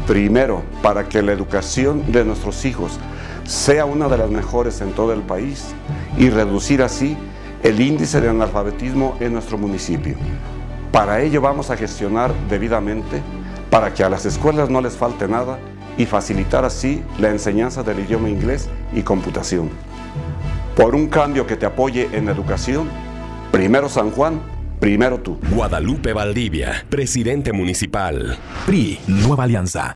Primero, para que la educación de nuestros hijos sea una de las mejores en todo el país y reducir así el índice de analfabetismo en nuestro municipio. Para ello vamos a gestionar debidamente para que a las escuelas no les falte nada y facilitar así la enseñanza del idioma inglés y computación. Por un cambio que te apoye en educación, primero San Juan, primero tú. Guadalupe Valdivia, presidente municipal. PRI, Nueva Alianza.